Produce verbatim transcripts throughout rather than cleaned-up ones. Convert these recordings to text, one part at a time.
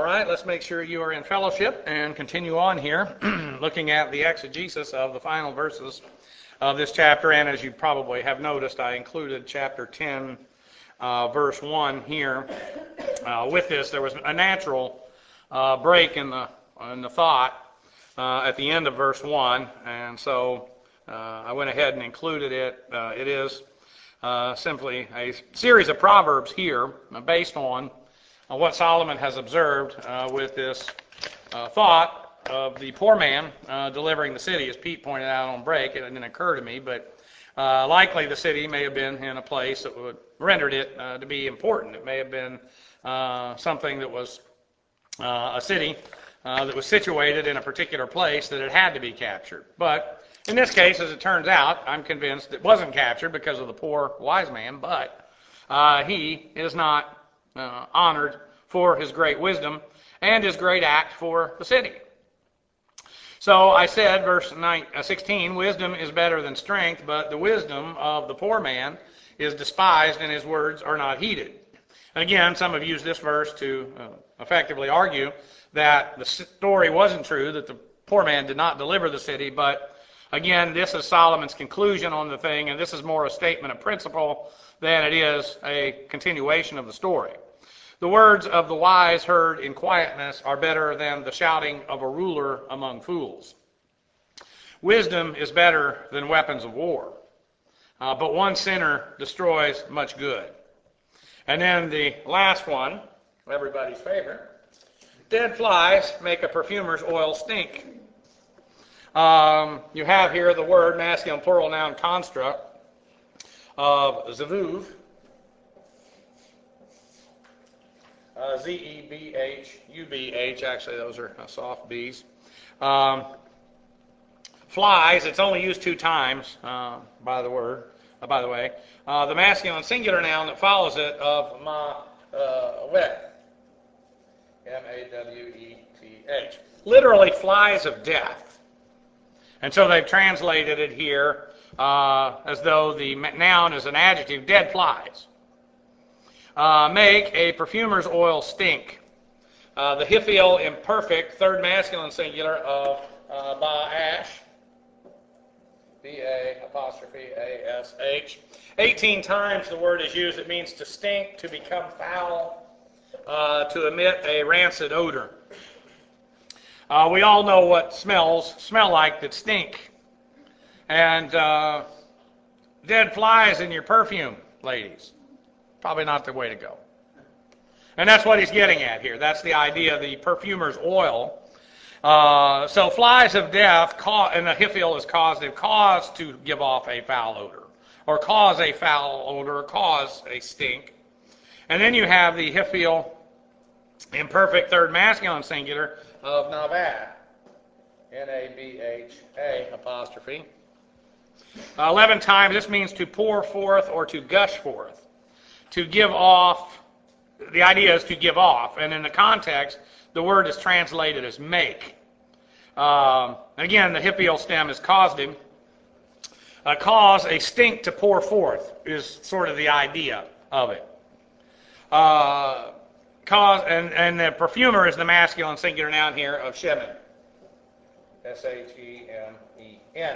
All right, let's make sure you are in fellowship and continue on here, looking at the exegesis of the final verses of this chapter. And as you probably have noticed, I included chapter ten, uh, verse one here. Uh, with this, there was a natural uh, break in the in the thought uh, at the end of verse one, and so uh, I went ahead and included it. Uh, it is uh, simply a series of proverbs here based on Uh, what Solomon has observed uh, with this uh, thought of the poor man uh, delivering the city. As Pete pointed out on break, it didn't occur to me, but uh, likely the city may have been in a place that would rendered it uh, to be important. It may have been uh, something that was uh, a city uh, that was situated in a particular place that it had to be captured. But in this case, as it turns out, I'm convinced it wasn't captured because of the poor wise man, but uh, he is not Uh, honored for his great wisdom and his great act for the city. So I said, verse sixteen, wisdom is better than strength, but the wisdom of the poor man is despised, and his words are not heeded. And again, some have used this verse to uh, effectively argue that the story wasn't true, that the poor man did not deliver the city, but again, this is Solomon's conclusion on the thing, and this is more a statement of principle than it is a continuation of the story. The words of the wise heard in quietness are better than the shouting of a ruler among fools. Wisdom is better than weapons of war, uh, but one sinner destroys much good. And then the last one, everybody's favorite, dead flies make a perfumer's oil stink. Um, you have here the word masculine plural noun construct of zavuv, uh, Z E B H U B H, actually those are uh, soft B's. Um, flies, it's only used two times uh, by the word, uh, by the way. Uh, the masculine singular noun that follows it of ma uh, wet, M A W E T H. Literally flies of death. And so they've translated it here Uh, as though the noun is an adjective, dead flies. Uh, make a perfumer's oil stink. Uh, the Hiphial imperfect, third masculine singular of uh, Ba'ash, B A apostrophe A S H. eighteen times the word is used. It means to stink, to become foul, uh, to emit a rancid odor. Uh, we all know what smells smell like that stink. And uh, dead flies in your perfume, ladies, probably not the way to go. And that's what he's getting at here. That's the idea of the perfumer's oil. Uh, so flies of death, ca- and the Hiphial is causative, cause to give off a foul odor, or cause a foul odor, or cause a stink. And then you have the Hiphial imperfect third masculine singular of Navad, N A B H A apostrophe. Uh, Eleven times, this means to pour forth or to gush forth, to give off. The idea is to give off, and in the context, the word is translated as make. Um, again, the Hiphial stem is causative. Uh, cause a stink to pour forth is sort of the idea of it. Uh, cause and, and the perfumer is the masculine singular noun here of Shemin, S H E M E N.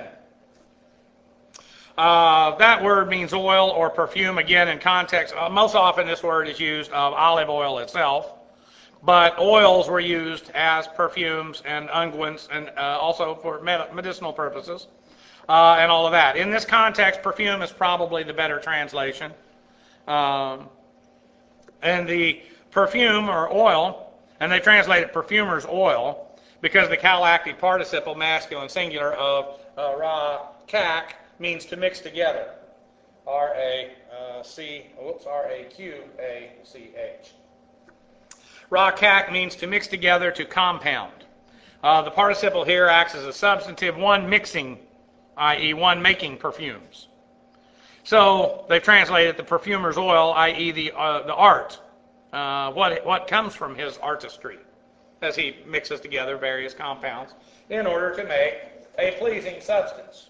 Uh, that word means oil or perfume. Again, in context, uh, most often this word is used of olive oil itself, but oils were used as perfumes and unguents, and uh, also for med- medicinal purposes, uh, and all of that. In this context, perfume is probably the better translation. Um, and the perfume or oil, and they translate it perfumer's oil, because the calactic participle masculine singular of uh, ra-kak means to mix together. R A C, oops, R A Q A C H. Ra-kak means to mix together, to compound. Uh, the participle here acts as a substantive, one mixing, that is one making perfumes. So they've translated the perfumer's oil, that is the, uh, the art, uh, what, what comes from his artistry, as he mixes together various compounds in order to make a pleasing substance.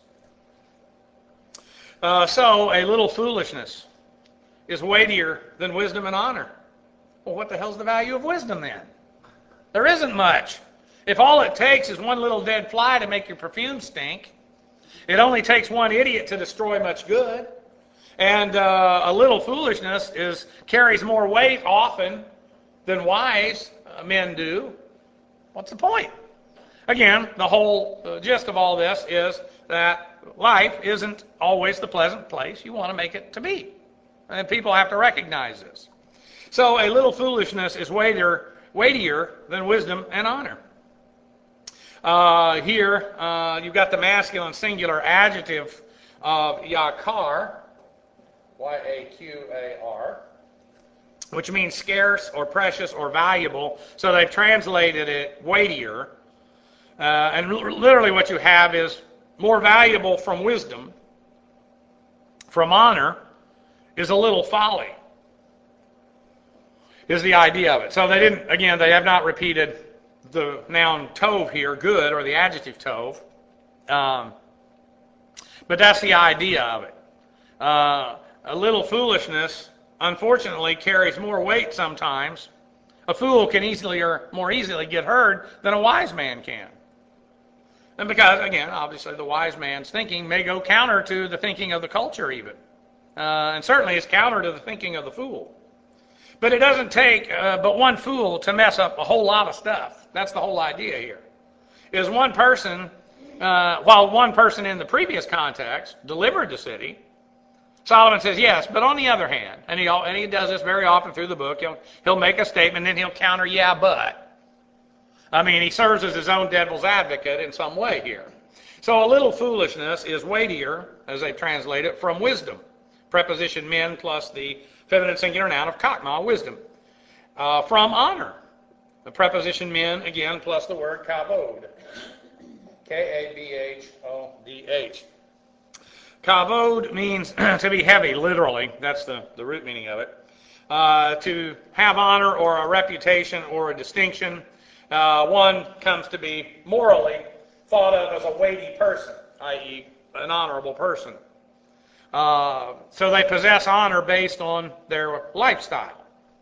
Uh, so, a little foolishness is weightier than wisdom and honor. Well, what the hell's the value of wisdom then? There isn't much. If all it takes is one little dead fly to make your perfume stink, it only takes one idiot to destroy much good. And uh, a little foolishness is carries more weight often than wise uh, men do. What's the point? Again, the whole uh, gist of all this is that life isn't always the pleasant place you want to make it to be. And people have to recognize this. So a little foolishness is weightier, weightier than wisdom and honor. Uh, here, uh, you've got the masculine singular adjective of yakar, Y A Q A R, which means scarce or precious or valuable. So they've translated it weightier. Uh, and literally what you have is more valuable from wisdom, from honor, is a little folly, is the idea of it. So they didn't, again, they have not repeated the noun tov here, good, or the adjective tov. Um, but that's the idea of it. Uh, a little foolishness, unfortunately, carries more weight sometimes. A fool can easily or more easily get heard than a wise man can. And because, again, obviously the wise man's thinking may go counter to the thinking of the culture even. Uh, and certainly it's counter to the thinking of the fool. But it doesn't take uh, but one fool to mess up a whole lot of stuff. That's the whole idea here. Is one person, uh, while one person in the previous context delivered the city, Solomon says yes, but on the other hand, and he and he does this very often through the book, he'll, he'll make a statement and then he'll counter, yeah, but. I mean, he serves as his own devil's advocate in some way here. So a little foolishness is weightier, as they translate it, from wisdom. Preposition min plus the feminine singular noun of chokmah, wisdom. Uh, from honor. The preposition min, again, plus the word kavod. K A B H O D H. Kavod means to be heavy, literally. That's the, the root meaning of it. Uh, to have honor or a reputation or a distinction. Uh, one comes to be morally thought of as a weighty person, that is an honorable person. Uh, so they possess honor based on their lifestyle.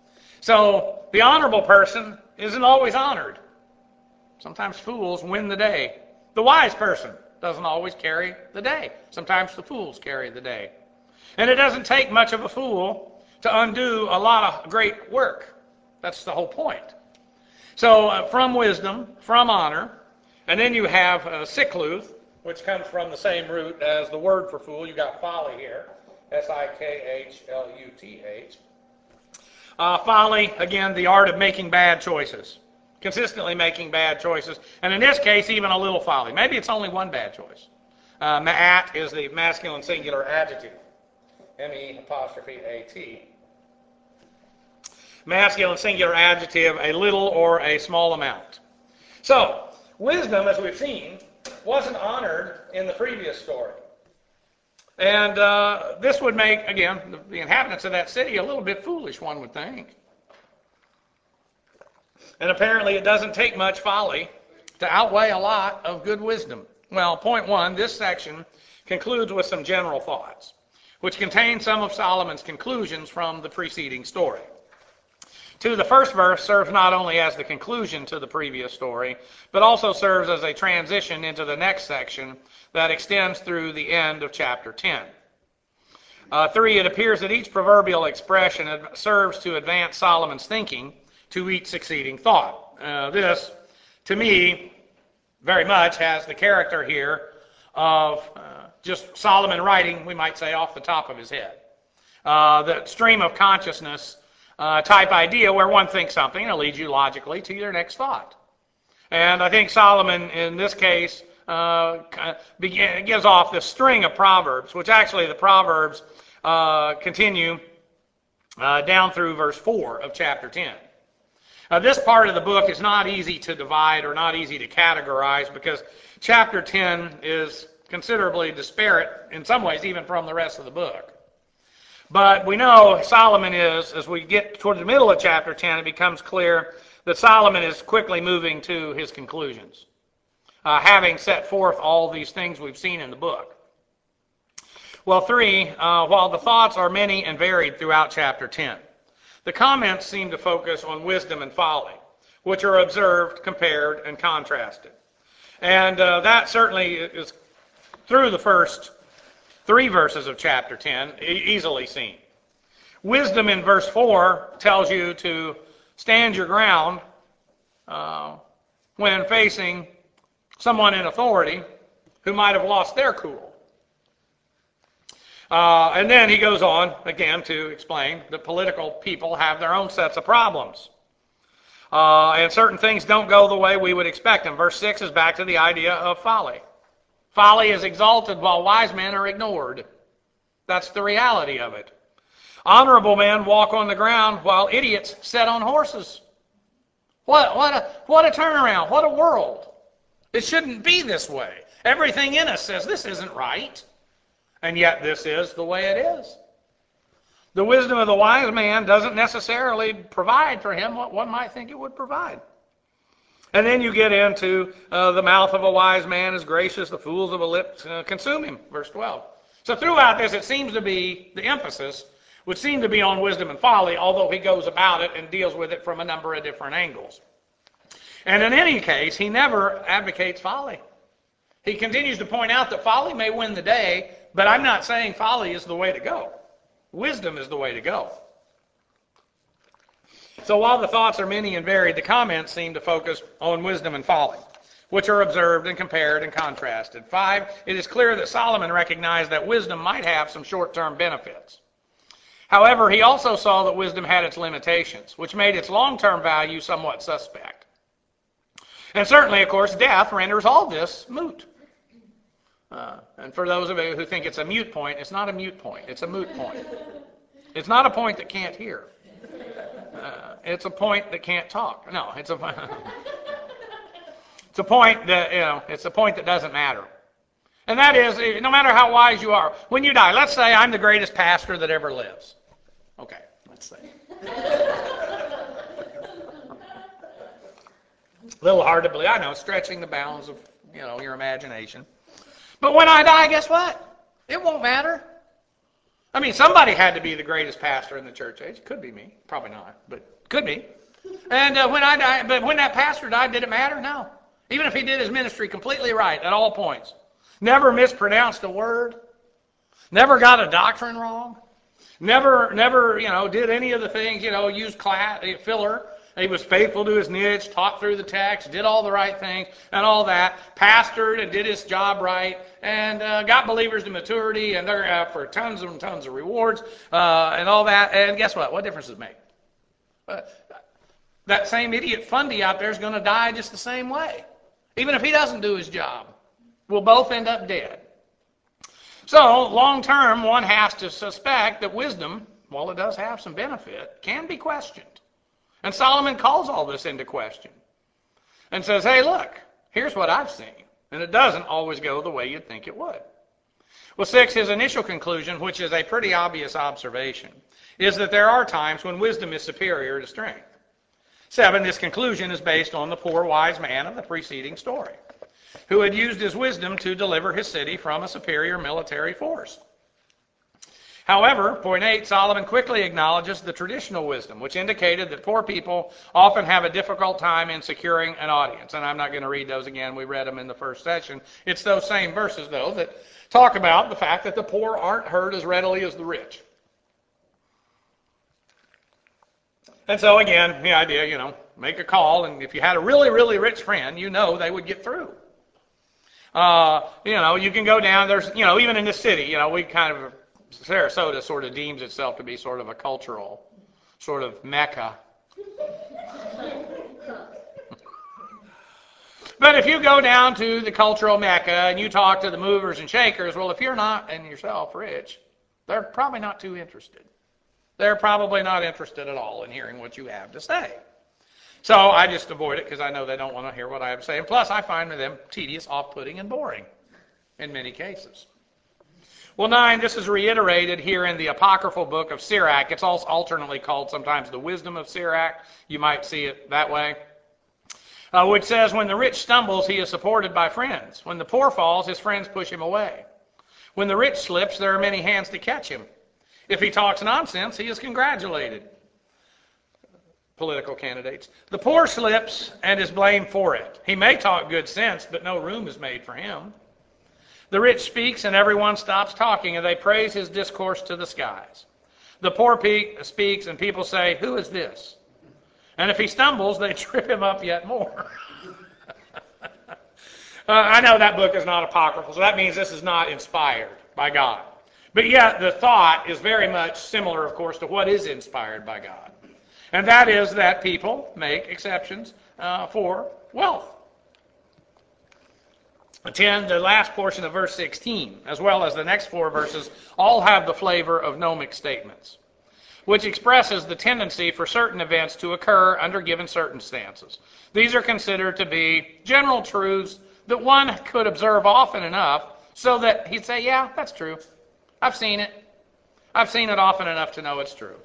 So the honorable person isn't always honored. Sometimes fools win the day. The wise person doesn't always carry the day. Sometimes the fools carry the day. And it doesn't take much of a fool to undo a lot of great work. That's the whole point. So uh, from wisdom, from honor, and then you have uh, sikluth, which comes from the same root as the word for fool. You've got folly here, S I K H L U T H. Uh, folly, again, the art of making bad choices, consistently making bad choices, and in this case, even a little folly. Maybe it's only one bad choice. Uh, ma'at is the masculine singular adjective, M E apostrophe A T. Masculine singular adjective, a little or a small amount. So, wisdom, as we've seen, wasn't honored in the previous story. And uh, this would make, again, the, the inhabitants of that city a little bit foolish, one would think. And apparently it doesn't take much folly to outweigh a lot of good wisdom. Well, point one, this section concludes with some general thoughts, which contain some of Solomon's conclusions from the preceding story. Two, the first verse serves not only as the conclusion to the previous story, but also serves as a transition into the next section that extends through the end of chapter ten. Uh, three, it appears that each proverbial expression serves to advance Solomon's thinking to each succeeding thought. Uh, this, to me, very much has the character here of uh, just Solomon writing, we might say, off the top of his head. Uh, the stream of consciousness Uh, type idea where one thinks something and it leads you logically to your next thought. And I think Solomon, in this case, uh, begin, gives off this string of Proverbs, which actually the Proverbs uh, continue uh, down through verse four of chapter ten. Uh, this part of the book is not easy to divide or not easy to categorize because chapter ten is considerably disparate in some ways even from the rest of the book. But we know Solomon is, as we get toward the middle of chapter ten, it becomes clear that Solomon is quickly moving to his conclusions, uh, having set forth all these things we've seen in the book. Well, three, uh, while the thoughts are many and varied throughout chapter ten, the comments seem to focus on wisdom and folly, which are observed, compared, and contrasted. And uh, that certainly is through the first three verses of chapter ten, e- easily seen. Wisdom in verse four tells you to stand your ground uh, when facing someone in authority who might have lost their cool. Uh, and then he goes on, again, to explain that political people have their own sets of problems. Uh, and certain things don't go the way we would expect them. Verse six is back to the idea of folly. Folly is exalted while wise men are ignored. That's the reality of it. Honorable men walk on the ground while idiots sit on horses. What, what, a, what a turnaround. What a world. It shouldn't be this way. Everything in us says this isn't right. And yet this is the way it is. The wisdom of the wise man doesn't necessarily provide for him what one might think it would provide. And then you get into uh, the mouth of a wise man is gracious, the fools of a lip uh, consume him, verse twelve. So throughout this, it seems to be, the emphasis would seem to be on wisdom and folly, although he goes about it and deals with it from a number of different angles. And in any case, he never advocates folly. He continues to point out that folly may win the day, but I'm not saying folly is the way to go. Wisdom is the way to go. So while the thoughts are many and varied, the comments seem to focus on wisdom and folly, which are observed and compared and contrasted. Five, it is clear that Solomon recognized that wisdom might have some short-term benefits. However, he also saw that wisdom had its limitations, which made its long-term value somewhat suspect. And certainly, of course, death renders all this moot. Uh, and for those of you who think it's a mute point, it's not a mute point. It's a moot point. It's not a point that can't hear. Uh, it's a point that can't talk. No, it's a it's a point that, you know, it's a point that doesn't matter. And that is, no matter how wise you are, when you die, let's say I'm the greatest pastor that ever lives. Okay, let's say. A little hard to believe. I know, stretching the bounds of, you know, your imagination. But when I die, guess what? It won't matter. I mean, somebody had to be the greatest pastor in the church age. Could be me. Probably not, but could be. And uh, when I died, but when that pastor died, did it matter? No. Even if he did his ministry completely right at all points. Never mispronounced a word. Never got a doctrine wrong. Never, never, you know, did any of the things, you know, used class, filler. He was faithful to his niche, taught through the text, did all the right things and all that, pastored and did his job right, and uh, got believers to maturity, and they're uh, for tons and tons of rewards uh, and all that. And guess what? What difference does it make? Uh, that same idiot Fundy out there is going to die just the same way, even if he doesn't do his job. We'll both end up dead. So, long term, one has to suspect that wisdom, while it does have some benefit, can be questioned. And Solomon calls all this into question and says, hey, look, here's what I've seen. And it doesn't always go the way you'd think it would. Well, six, his initial conclusion, which is a pretty obvious observation, is that there are times when wisdom is superior to strength. Seven, this conclusion is based on the poor wise man of the preceding story, who had used his wisdom to deliver his city from a superior military force. However, point eight, Solomon quickly acknowledges the traditional wisdom, which indicated that poor people often have a difficult time in securing an audience. And I'm not going to read those again. We read them in the first session. It's those same verses, though, that talk about the fact that the poor aren't heard as readily as the rich. And so, again, the idea, you know, make a call, and if you had a really, really rich friend, you know they would get through. Uh, you know, you can go down, there's, you know, even in this city, you know, we kind of, Sarasota sort of deems itself to be sort of a cultural sort of mecca. But if you go down to the cultural mecca and you talk to the movers and shakers, well, if you're not, and yourself, rich, they're probably not too interested. They're probably not interested at all in hearing what you have to say. So I just avoid it because I know they don't want to hear what I have to say. And plus, I find them tedious, off-putting, and boring in many cases. Well, nine, this is reiterated here in the apocryphal book of Sirach. It's also alternately called sometimes the Wisdom of Sirach. You might see it that way. Uh, which says, when the rich stumbles, he is supported by friends. When the poor falls, his friends push him away. When the rich slips, there are many hands to catch him. If he talks nonsense, he is congratulated. political candidates. The poor slips and is blamed for it. He may talk good sense, but no room is made for him. The rich speaks and everyone stops talking, and they praise his discourse to the skies. The poor speaks and people say, "Who is this?" And if he stumbles, they trip him up yet more. uh, I know that book is not apocryphal, so that means this is not inspired by God. But yet the thought is very much similar, of course, to what is inspired by God. And that is that people make exceptions uh, for wealth. ten, the last portion of verse sixteen, as well as the next four verses, all have the flavor of gnomic statements, which expresses the tendency for certain events to occur under given circumstances. These are considered to be general truths that one could observe often enough so that he'd say, yeah, that's true. I've seen it. I've seen it often enough to know it's true.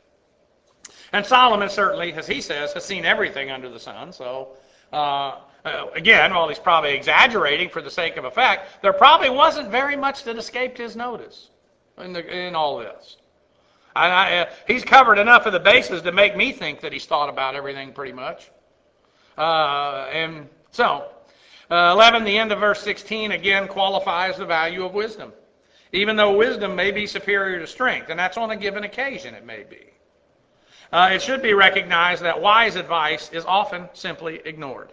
And Solomon certainly, as he says, has seen everything under the sun. So, uh, uh, again, while he's probably exaggerating for the sake of effect, there probably wasn't very much that escaped his notice in, the, in all this. And I, uh, he's covered enough of the bases to make me think that he's thought about everything pretty much. Uh, and so, uh, eleven, the end of verse sixteen, again qualifies the value of wisdom. Even though wisdom may be superior to strength, and that's on a given occasion it may be. Uh, it should be recognized that wise advice is often simply ignored.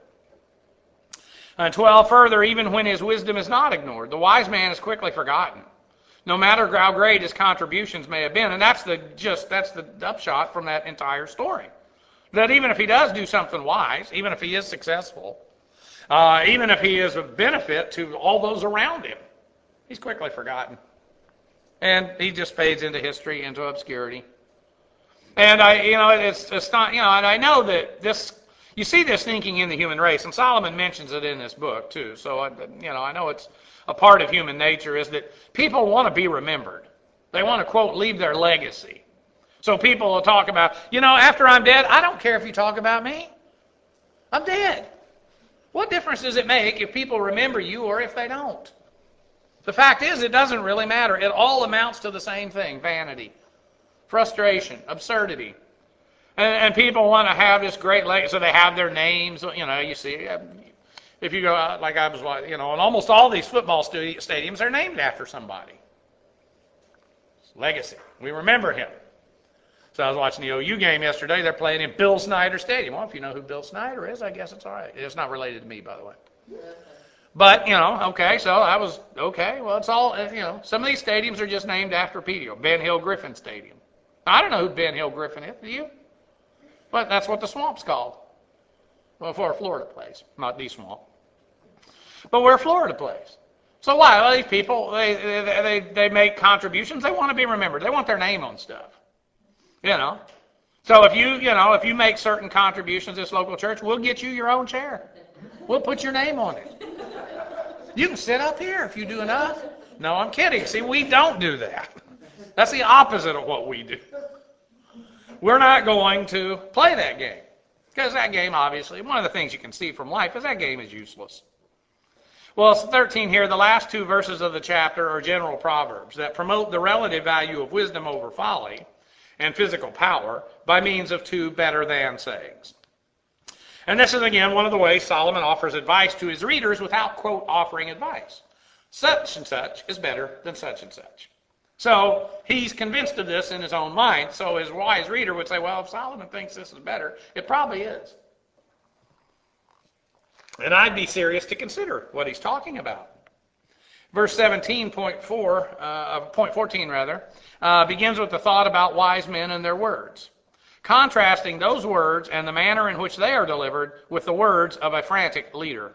And twelve, further, even when his wisdom is not ignored, the wise man is quickly forgotten, no matter how great his contributions may have been. And that's the just that's the upshot from that entire story. That even if he does do something wise, even if he is successful, uh, even if he is of benefit to all those around him, he's quickly forgotten. And he just fades into history, into obscurity. And I, you know, it's, it's not, you know, and I know that this, you see this thinking in the human race, and Solomon mentions it in this book too. So, I, you know, I know it's a part of human nature is that people want to be remembered. They want to, quote, leave their legacy. So people will talk about, you know, after I'm dead, I don't care if you talk about me. I'm dead. What difference does it make if people remember you or if they don't? The fact is, it doesn't really matter. It all amounts to the same thing: vanity, frustration, absurdity. And, and people want to have this great legacy, so they have their names. You know, you see, if you go out, like I was, you know, and almost all these football stadiums are named after somebody. Legacy. We remember him. So I was watching the O U game yesterday. They're playing in Bill Snyder Stadium. Well, if you know who Bill Snyder is, I guess it's all right. It's not related to me, by the way. But, you know, okay, so I was, okay, well, it's all, you know, some of these stadiums are just named after people. Ben Hill Griffin Stadium. I don't know who Ben Hill Griffin is, do you? But that's what the swamp's called. Well, for a Florida place, not the swamp. But where Florida plays. So why? Well, these people, they, they, they make contributions. They want to be remembered. They want their name on stuff. You know. So if you, you know, if you make certain contributions to this local church, we'll get you your own chair. We'll put your name on it. You can sit up here if you do enough. No, I'm kidding. See, we don't do that. That's the opposite of what we do. We're not going to play that game. Because that game, obviously, one of the things you can see from life is that game is useless. Well, it's thirteen here. The last two verses of the chapter are general proverbs that promote the relative value of wisdom over folly and physical power by means of two better than sayings. And this is, again, one of the ways Solomon offers advice to his readers without, quote, offering advice. Such and such is better than such and such. So he's convinced of this in his own mind. So his wise reader would say, well, if Solomon thinks this is better, it probably is. And I'd be serious to consider what he's talking about. Verse seventeen, point four, uh, point fourteen rather, uh, begins with the thought about wise men and their words, contrasting those words and the manner in which they are delivered with the words of a frantic leader.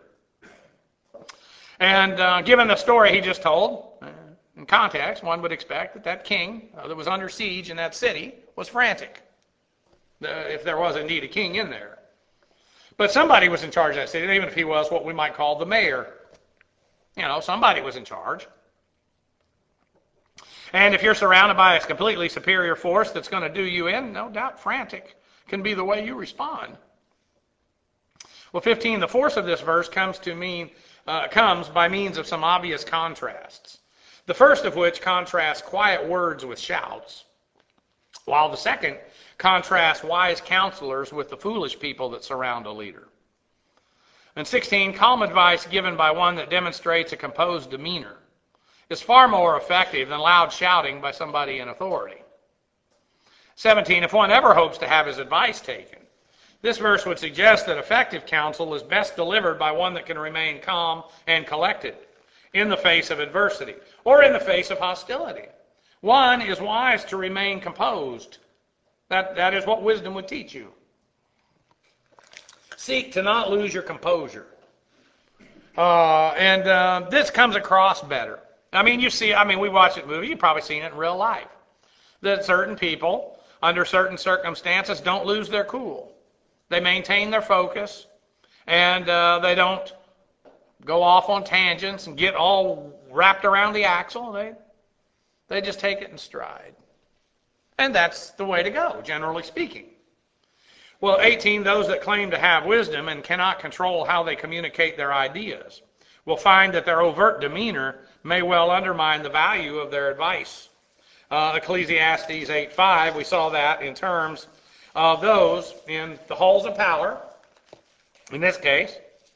And uh, given the story he just told, uh, in context, one would expect that that king uh, that was under siege in that city was frantic, uh, if there was indeed a king in there. But somebody was in charge of that city, even if he was what we might call the mayor. You know, somebody was in charge. And if you're surrounded by a completely superior force that's going to do you in, no doubt frantic can be the way you respond. Well, fifteen, the force of this verse comes to mean uh, comes by means of some obvious contrasts. The first of which contrasts quiet words with shouts, while the second contrasts wise counselors with the foolish people that surround a leader. And sixteen, calm advice given by one that demonstrates a composed demeanor is far more effective than loud shouting by somebody in authority. seventeen, if one ever hopes to have his advice taken, this verse would suggest that effective counsel is best delivered by one that can remain calm and collected in the face of adversity or in the face of hostility. One is wise to remain composed. That, that is what wisdom would teach you. Seek to not lose your composure. Uh, and uh, this comes across better. I mean, you see, I mean, we watch it movie, you've probably seen it in real life, that certain people, under certain circumstances, don't lose their cool. They maintain their focus, and uh, they don't go off on tangents and get all wrapped around the axle. They, they just take it in stride. And that's the way to go, generally speaking. Well, eighteen, those that claim to have wisdom and cannot control how they communicate their ideas will find that their overt demeanor may well undermine the value of their advice. Uh, Ecclesiastes eight five, we saw that in terms of those in the halls of power, in this case.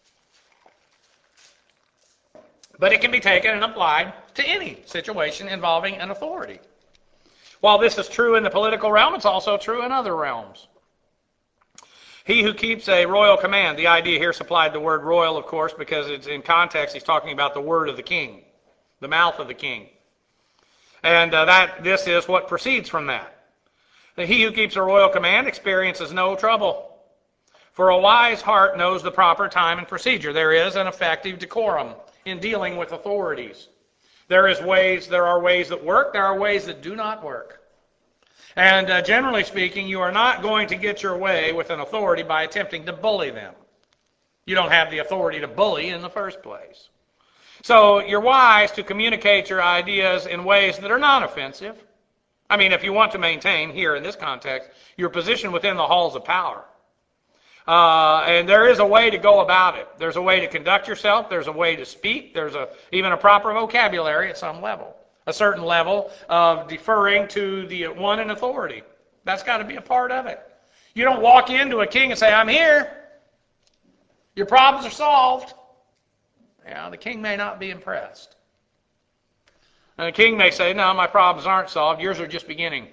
But it can be taken and applied to any situation involving an authority. While this is true in the political realm, it's also true in other realms. He who keeps a royal command, the idea here supplied the word royal, of course, because it's in context he's talking about the word of the king, the mouth of the king. And uh, that this is what proceeds from that. He who keeps a royal command experiences no trouble. For a wise heart knows the proper time and procedure. There is an effective decorum in dealing with authorities. There is ways, there are ways that work, there are ways that do not work. And uh, generally speaking, you are not going to get your way with an authority by attempting to bully them. You don't have the authority to bully in the first place. So you're wise to communicate your ideas in ways that are not offensive. I mean, if you want to maintain, here in this context, your position within the halls of power. Uh, and there is a way to go about it. There's a way to conduct yourself. There's a way to speak. There's a even a proper vocabulary at some level. A certain level of deferring to the one in authority. That's got to be a part of it. You don't walk into a king and say, I'm here. Your problems are solved. Yeah, the king may not be impressed. And the king may say, no, my problems aren't solved. Yours are just beginning.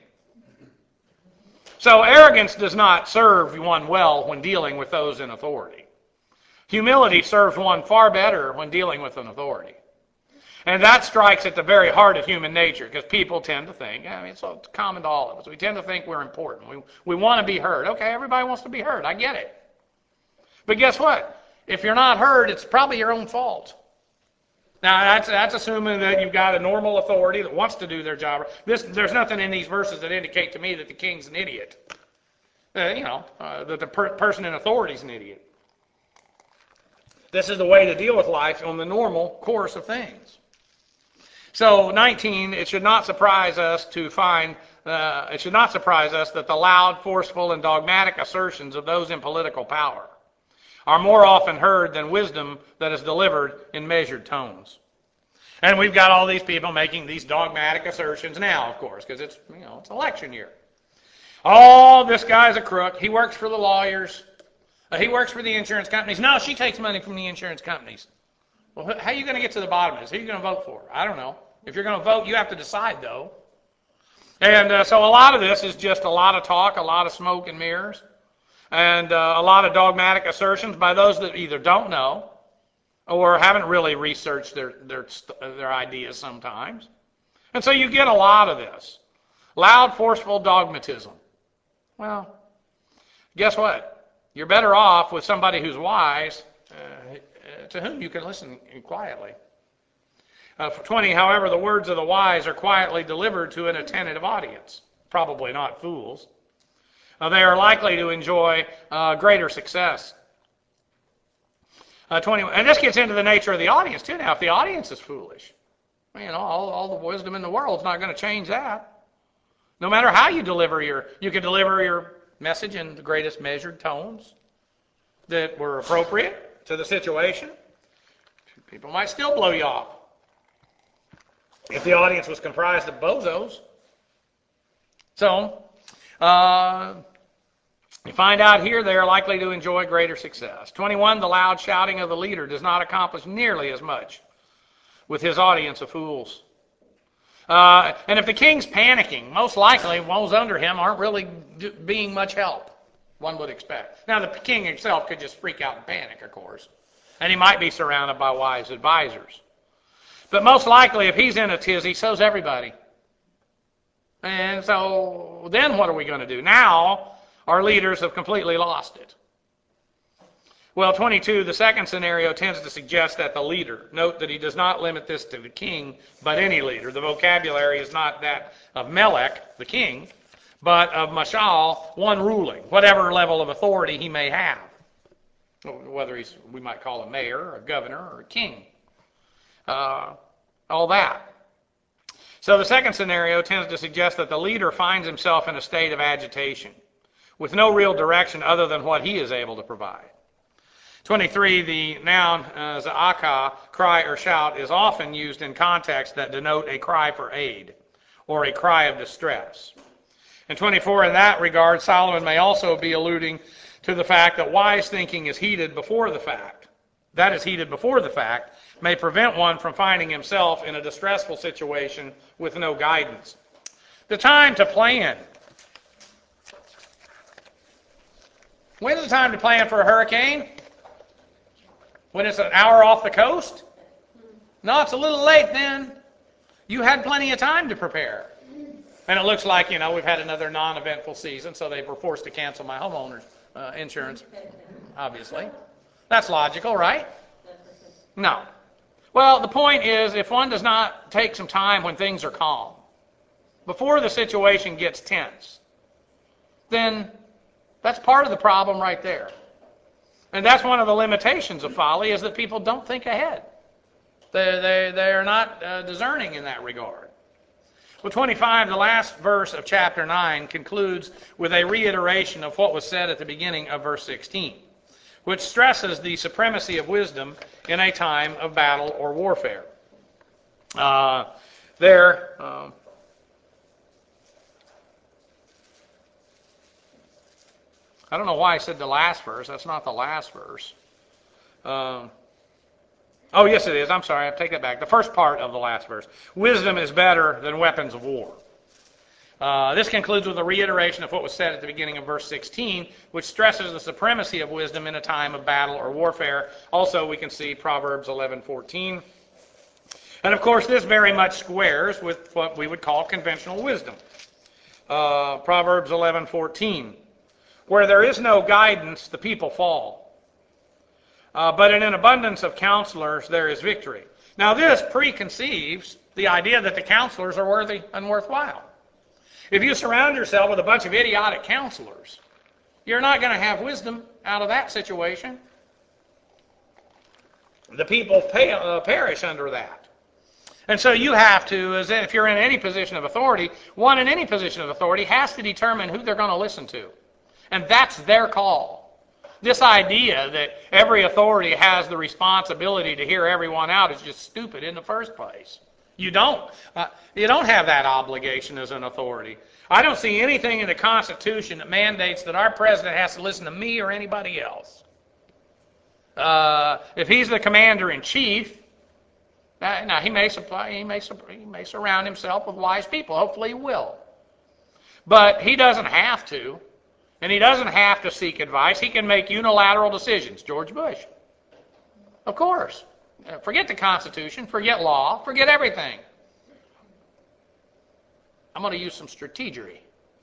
So arrogance does not serve one well when dealing with those in authority. Humility serves one far better when dealing with an authority. And that strikes at the very heart of human nature, because people tend to think, I mean, it's common to all of us. We tend to think we're important. We, we want to be heard. Okay, everybody wants to be heard. I get it. But guess what? If you're not heard, it's probably your own fault. Now, that's, that's assuming that you've got a normal authority that wants to do their job. This, there's nothing in these verses that indicate to me that the king's an idiot. Uh, you know, uh, that the per- person in authority is an idiot. This is the way to deal with life on the normal course of things. So, nineteen, it should not surprise us to find, uh, it should not surprise us that the loud, forceful, and dogmatic assertions of those in political power are more often heard than wisdom that is delivered in measured tones. And we've got all these people making these dogmatic assertions now, of course, because it's, you know, it's election year. Oh, this guy's a crook. He works for the lawyers. Uh, he works for the insurance companies. No, she takes money from the insurance companies. Well, how are you going to get to the bottom of this? Who are you going to vote for? I don't know. If you're going to vote, you have to decide, though. And uh, so a lot of this is just a lot of talk, a lot of smoke and mirrors, and uh, a lot of dogmatic assertions by those that either don't know or haven't really researched their, their, their ideas sometimes. And so you get a lot of this. Loud, forceful dogmatism. Well, guess what? You're better off with somebody who's wise, uh, to whom you can listen quietly. Uh, for twenty, however, the words of the wise are quietly delivered to an attentive audience. Probably not fools. Uh, they are likely to enjoy uh, greater success. Uh, twenty, and this gets into the nature of the audience, too. Now, if the audience is foolish, you know, all, all the wisdom in the world is not going to change that. No matter how you deliver your, you can deliver your message in the greatest measured tones that were appropriate to the situation. People might still blow you off. If the audience was comprised of bozos. So, Uh, you find out here they are likely to enjoy greater success. twenty-one, the loud shouting of the leader does not accomplish nearly as much with his audience of fools. Uh, and if the king's panicking, most likely those under him aren't really being much help, one would expect. Now, the king himself could just freak out and panic, of course, and he might be surrounded by wise advisors. But most likely, if he's in a tizzy, so's everybody. And so then what are we going to do? Now, our leaders have completely lost it. Well, twenty-two, the second scenario tends to suggest that the leader, note that he does not limit this to the king, but any leader. The vocabulary is not that of Melech, the king, but of Mashal, one ruling, whatever level of authority he may have. Whether he's, we might call a mayor, a governor, or a king. Uh, all that. So the second scenario tends to suggest that the leader finds himself in a state of agitation, with no real direction other than what he is able to provide. twenty-three, the noun uh, za'aka, cry or shout, is often used in contexts that denote a cry for aid or a cry of distress. And twenty-four, in that regard, Solomon may also be alluding to the fact that wise thinking is heeded before the fact. That is heeded before the fact may prevent one from finding himself in a distressful situation with no guidance. The time to plan. When is the time to plan for a hurricane? When it's an hour off the coast? No, it's a little late then. You had plenty of time to prepare. And it looks like, you know, we've had another non-eventful season, so they were forced to cancel my homeowner's uh, insurance, obviously. That's logical, right? No. Well, the point is, if one does not take some time when things are calm, before the situation gets tense, then that's part of the problem right there. And that's one of the limitations of folly, is that people don't think ahead. They, they, they are not uh, discerning in that regard. Well, twenty-five, the last verse of chapter nine, concludes with a reiteration of what was said at the beginning of verse sixteen, which stresses the supremacy of wisdom in a time of battle or warfare. Uh, there, um, I don't know why I said the last verse. That's not the last verse. Um, oh, yes, it is. I'm sorry. I take that back. The first part of the last verse. Wisdom is better than weapons of war. Uh, this concludes with a reiteration of what was said at the beginning of verse sixteen, which stresses the supremacy of wisdom in a time of battle or warfare. Also, we can see Proverbs eleven fourteen. And, of course, this very much squares with what we would call conventional wisdom. Uh, Proverbs eleven fourteen. Where there is no guidance, the people fall. Uh, but in an abundance of counselors, there is victory. Now, this preconceives the idea that the counselors are worthy and worthwhile. If you surround yourself with a bunch of idiotic counselors, you're not going to have wisdom out of that situation. The people pay, uh, perish under that. And so you have to, as if you're in any position of authority, one in any position of authority has to determine who they're going to listen to. And that's their call. This idea that every authority has the responsibility to hear everyone out is just stupid in the first place. You don't. Uh, you don't have that obligation as an authority. I don't see anything in the Constitution that mandates that our president has to listen to me or anybody else. Uh, if he's the commander-in-chief, uh, now he may supply, he may he may surround himself with wise people. Hopefully he will. But he doesn't have to. And he doesn't have to seek advice. He can make unilateral decisions. George Bush. Of course. Forget the Constitution. Forget law. Forget everything. I'm going to use some strategery.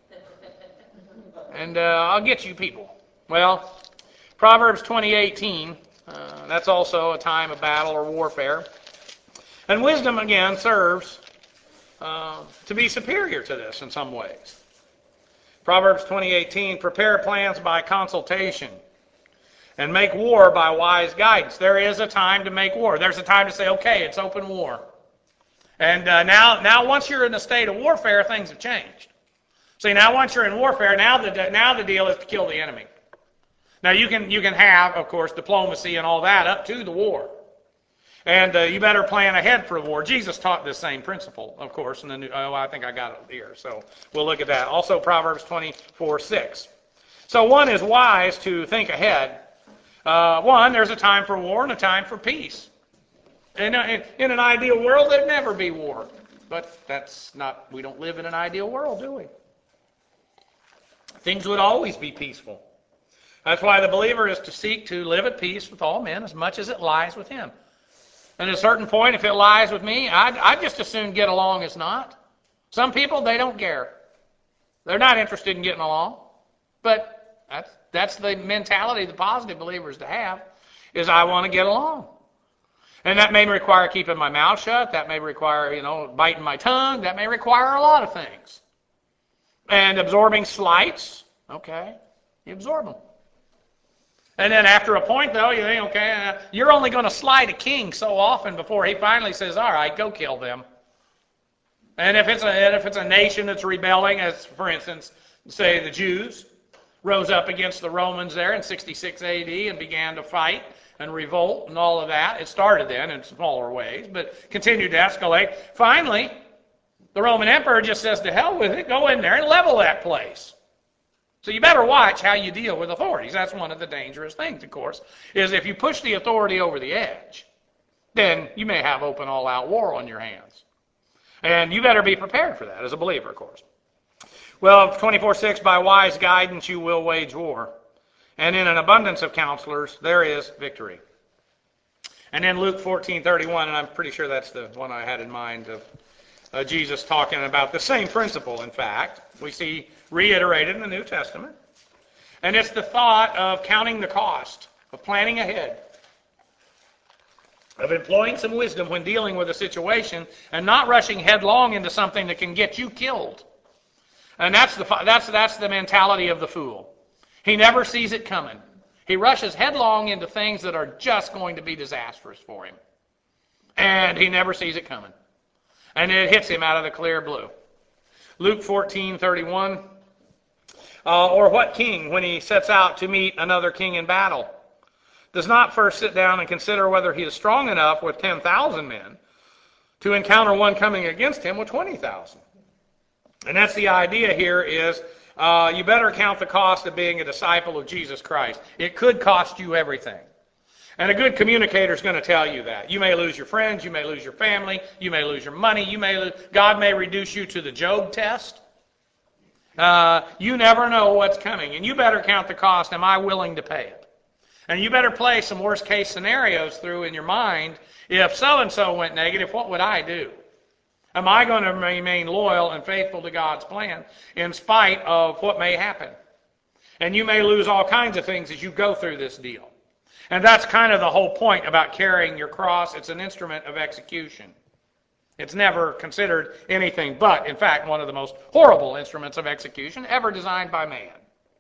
And uh, I'll get you people. Well, Proverbs twenty eighteen, uh, that's also a time of battle or warfare. And wisdom, again, serves uh, to be superior to this in some ways. Proverbs twenty eighteen, prepare plans by consultation and make war by wise guidance. There is a time to make war. There's a time to say, okay, it's open war. And uh, now, now once you're in a state of warfare, things have changed. See, now once you're in warfare, now the, now the deal is to kill the enemy. Now you can, you can have, of course, diplomacy and all that up to the war. And uh, you better plan ahead for war. Jesus taught this same principle, of course. In the new, oh, I think I got it here. So we'll look at that. Also, Proverbs twenty-four six. So one is wise to think ahead. Uh, one, there's a time for war and a time for peace. In, in, in an ideal world, there'd never be war. But that's not, we don't live in an ideal world, do we? Things would always be peaceful. That's why the believer is to seek to live at peace with all men as much as it lies with him. And at a certain point, if it lies with me, I'd, I'd just as soon get along as not. Some people, they don't care. They're not interested in getting along. But that's, that's the mentality the positive believers to have, is I want to get along. And that may require keeping my mouth shut. That may require, you know, biting my tongue. That may require a lot of things. And absorbing slights. Okay, you absorb them. And then after a point, though, you think, okay, uh, you're only going to slight a king so often before he finally says, all right, go kill them. And if it's a, and if it's a nation that's rebelling, as, for instance, say the Jews rose up against the Romans there in sixty-six A D and began to fight and revolt and all of that. It started then in smaller ways, but continued to escalate. Finally, the Roman emperor just says, to hell with it, go in there and level that place. So you better watch how you deal with authorities. That's one of the dangerous things, of course, is if you push the authority over the edge, then you may have open all-out war on your hands. And you better be prepared for that as a believer, of course. Well, twenty-four six, by wise guidance you will wage war. And in an abundance of counselors, there is victory. And then Luke fourteen thirty-one, and I'm pretty sure that's the one I had in mind of uh, Jesus talking about the same principle, in fact. We see reiterated in the New Testament. And it's the thought of counting the cost, of planning ahead, of employing some wisdom when dealing with a situation and not rushing headlong into something that can get you killed. And that's the, that's, that's the mentality of the fool. He never sees it coming. He rushes headlong into things that are just going to be disastrous for him. And he never sees it coming. And it hits him out of the clear blue. Luke fourteen thirty-one. Uh, or what king, when he sets out to meet another king in battle, does not first sit down and consider whether he is strong enough with ten thousand men to encounter one coming against him with twenty thousand? And that's the idea here is uh, you better count the cost of being a disciple of Jesus Christ. It could cost you everything. And a good communicator is going to tell you that. You may lose your friends, you may lose your family, you may lose your money, you may lose, God may reduce you to the Job test. Uh, you never know what's coming, and you better count the cost. Am I willing to pay it? And you better play some worst case scenarios through in your mind. If so-and-so went negative, what would I do? Am I going to remain loyal and faithful to God's plan in spite of what may happen? And you may lose all kinds of things as you go through this deal. And that's kind of the whole point about carrying your cross. It's an instrument of execution. It's never considered anything but, in fact, one of the most horrible instruments of execution ever designed by man.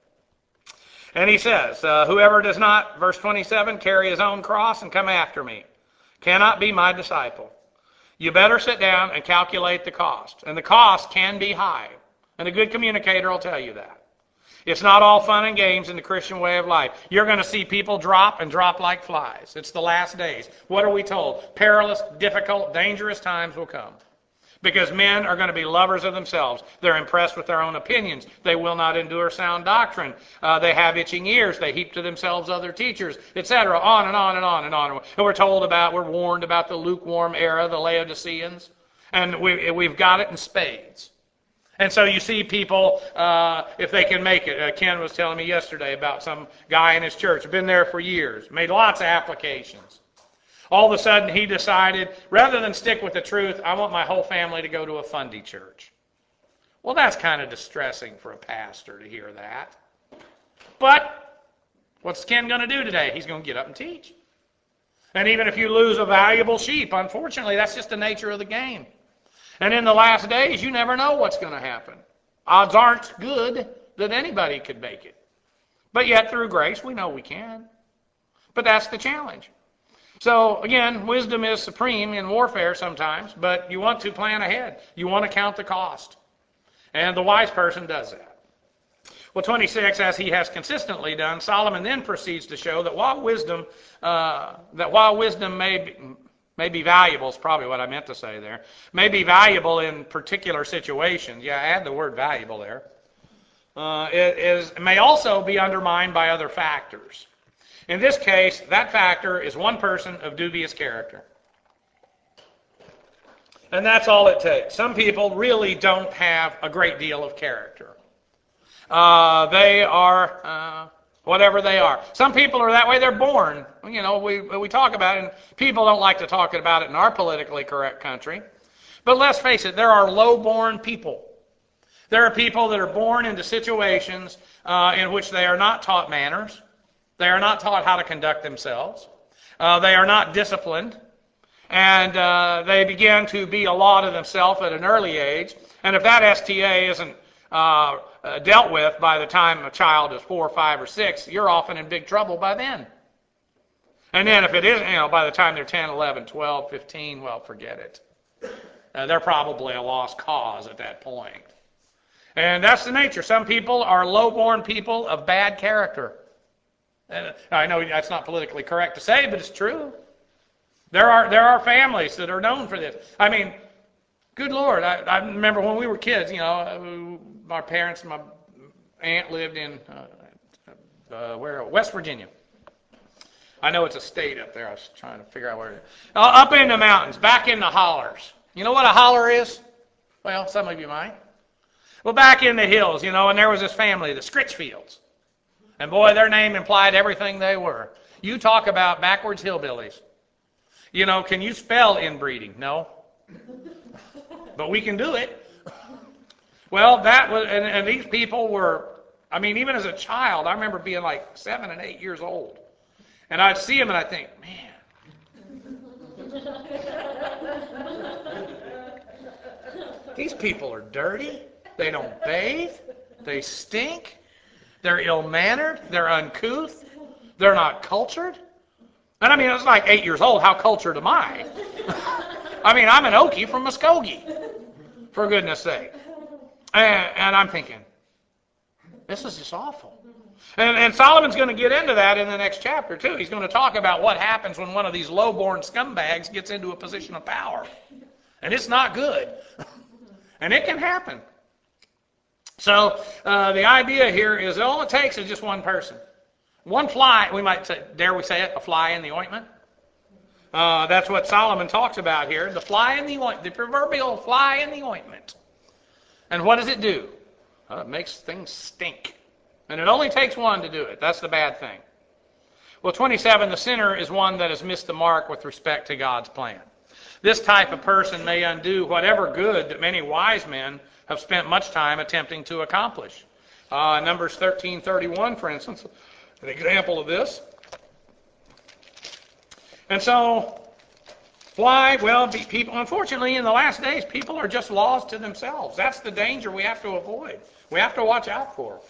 And he says, uh, whoever does not, verse twenty-seven, carry his own cross and come after me cannot be my disciple. You better sit down and calculate the cost. And the cost can be high. And a good communicator will tell you that. It's not all fun and games in the Christian way of life. You're going to see people drop and drop like flies. It's the last days. What are we told? Perilous, difficult, dangerous times will come. Because men are going to be lovers of themselves. They're impressed with their own opinions. They will not endure sound doctrine. Uh, they have itching ears. They heap to themselves other teachers, et cetera. On and on and on and on. And we're told about, we're warned about the lukewarm era, the Laodiceans. And we, we've got it in spades. And so you see people, uh, if they can make it. Uh, Ken was telling me yesterday about some guy in his church, been there for years, made lots of applications. All of a sudden he decided, rather than stick with the truth, I want my whole family to go to a fundy church. Well, that's kind of distressing for a pastor to hear that. But what's Ken going to do today? He's going to get up and teach. And even if you lose a valuable sheep, unfortunately, that's just the nature of the game. And in the last days, you never know what's going to happen. Odds aren't good that anybody could make it. But yet, through grace, we know we can. But that's the challenge. So, again, wisdom is supreme in warfare sometimes, but you want to plan ahead. You want to count the cost. And the wise person does that. Well, twenty-six, as he has consistently done, Solomon then proceeds to show that while wisdom, uh, that while wisdom may be, May be valuable is probably what I meant to say there. May be valuable in particular situations. Yeah, add the word valuable there. Uh, it, is, it may also be undermined by other factors. In this case, that factor is one person of dubious character. And that's all it takes. Some people really don't have a great deal of character. Uh, they are uh, whatever they are. Some people are that way. They're born. You know, we we talk about it, and people don't like to talk about it in our politically correct country. But let's face it, there are low-born people. There are people that are born into situations uh, in which they are not taught manners. They are not taught how to conduct themselves. Uh, they are not disciplined. And uh, they begin to be a law to themselves at an early age. And if that S T A isn't uh, uh, dealt with by the time a child is four, five, or six, you're often in big trouble by then. And then if it isn't, you know, by the time they're ten, eleven, twelve, fifteen, well, forget it. Uh, they're probably a lost cause at that point. And that's the nature. Some people are low-born people of bad character. And I know that's not politically correct to say, but it's true. There are there are families that are known for this. I mean, good Lord, I, I remember when we were kids, you know, my parents and my aunt lived in, uh, uh, where, West Virginia. I know it's a state up there. I was trying to figure out where it is. Uh, up in the mountains, back in the hollers. You know what a holler is? Well, some of you might. Well, back in the hills, you know, and there was this family, the Scritchfields. And boy, their name implied everything they were. You talk about backwards hillbillies. You know, can you spell inbreeding? No. But we can do it. Well, that was, and, and these people were, I mean, even as a child, I remember being like seven and eight years old. And I'd see them and I'd think, man, these people are dirty. They don't bathe. They stink. They're ill-mannered. They're uncouth. They're not cultured. And I mean, I was like eight years old. How cultured am I? I mean, I'm an Okie from Muskogee, for goodness sake. And, and I'm thinking, this is just awful. And, and Solomon's going to get into that in the next chapter, too. He's going to talk about what happens when one of these low-born scumbags gets into a position of power. And it's not good. And it can happen. So uh, the idea here is that all it takes is just one person. One fly, we might say, dare we say it, a fly in the ointment? Uh, that's what Solomon talks about here. The fly in the ointment, the proverbial fly in the ointment. And what does it do? Well, it makes things stink. And it only takes one to do it. That's the bad thing. Well, twenty-seven, the sinner is one that has missed the mark with respect to God's plan. This type of person may undo whatever good that many wise men have spent much time attempting to accomplish. Uh, Numbers thirteen thirty-one, for instance, an example of this. And so, why? Well, people, unfortunately, in the last days, people are just laws to themselves. That's the danger we have to avoid. We have to watch out for.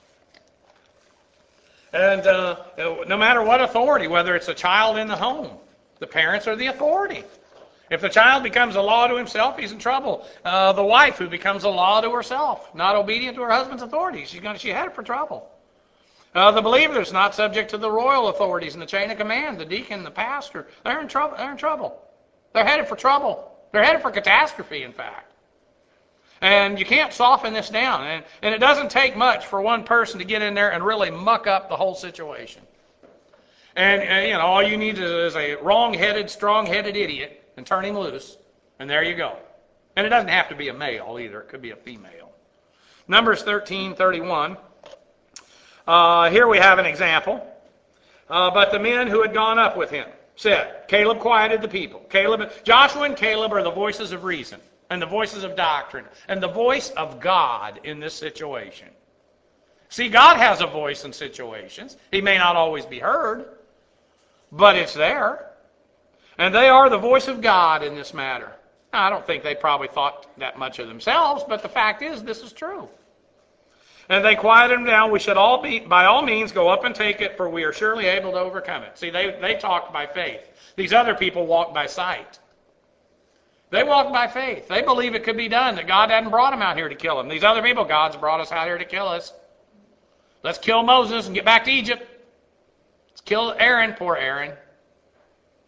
And uh, no matter what authority, whether it's a child in the home, the parents are the authority. If the child becomes a law to himself, he's in trouble. Uh, the wife who becomes a law to herself, not obedient to her husband's authority, she's going to, she headed for trouble. Uh, the believer is not subject to the royal authorities in the chain of command, the deacon, the pastor. They're in trouble. They're in trouble. They're headed for trouble. They're headed for catastrophe, in fact. And you can't soften this down. And, and it doesn't take much for one person to get in there and really muck up the whole situation. And, and you know, all you need is a wrong-headed, strong-headed idiot and turn him loose, and there you go. And it doesn't have to be a male either. It could be a female. Numbers thirteen thirty-one. Uh, here we have an example. Uh, but the men who had gone up with him said, Caleb quieted the people. Caleb, Joshua and Caleb are the voices of reason and the voices of doctrine and the voice of God in this situation. See, God has a voice in situations. He may not always be heard, but it's there. And they are the voice of God in this matter. Now, I don't think they probably thought that much of themselves, but the fact is, this is true. And they quieted them down. We should all be, by all means, go up and take it, for we are surely able to overcome it. See, they, they talked by faith. These other people walked by sight. They walked by faith. They believe it could be done, that God hadn't brought them out here to kill them. These other people, God's brought us out here to kill us. Let's kill Moses and get back to Egypt. Let's kill Aaron, poor Aaron.